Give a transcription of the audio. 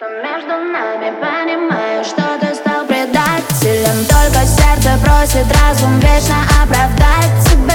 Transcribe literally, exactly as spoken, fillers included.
Что между нами, понимаю, что ты стал предателем. Только сердце просит разум вечно оправдать себя.